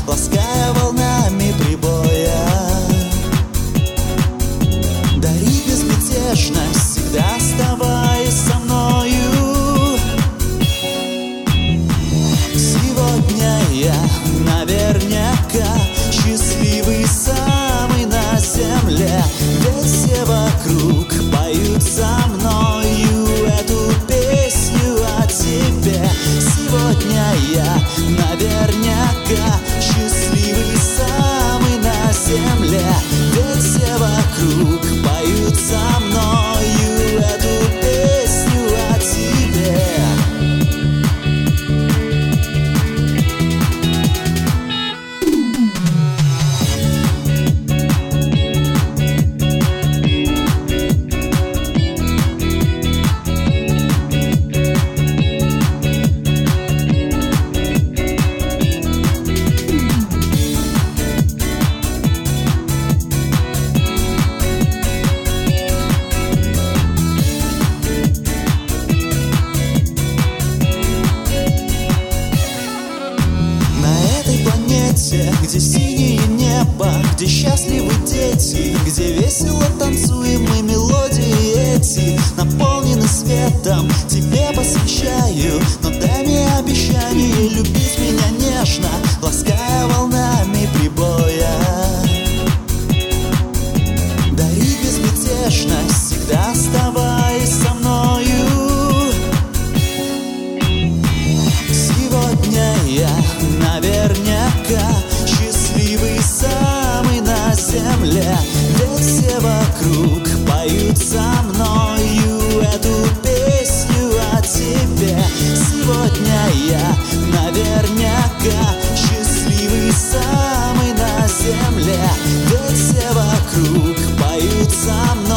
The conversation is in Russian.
лаская волнами прибоя. Дари безмятежность, всегда оставаясь со мною. Сегодня я наверняка счастливый самый на земле, ведь все вокруг поют со мною эту песню о тебе. Сегодня я наверняка счастливый самый на земле, ведь все вокруг поют со мною эту песню о тебе. Где синее небо, где счастливы дети, где весело танцуем мы, мелодии эти наполнены светом, тебе посвящаю. Но дай мне обещание любить меня нежно, лаская волнами прибоя. Дари безмятежность, всегда оставаясь со мною. Сегодня я наверняка счастливый самый на земле, ведь все вокруг поют со мною эту песню о тебе. Сегодня я наверняка счастливый самый на земле, ведь все вокруг поют со мной.